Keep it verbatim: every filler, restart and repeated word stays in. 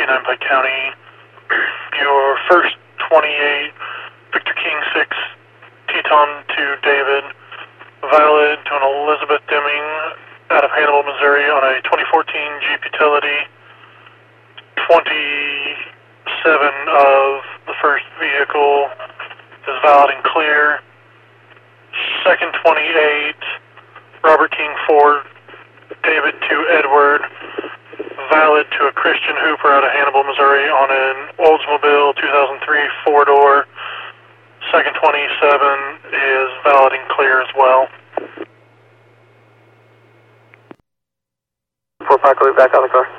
twenty-nine Pike County. Your first twenty-eight, Victor King six, Teton to David, valid to an Elizabeth Deming out of Hannibal, Missouri on a twenty fourteen Jeep Utility. twenty-seven of the first vehicle is valid and clear. Second twenty-eight, Robert King Ford, David to Edward, valid to a Christian Hooper out of Hannibal, Missouri on an Oldsmobile two thousand three four-door. Second twenty-seven is valid and clear as well. four Parker, back on the car.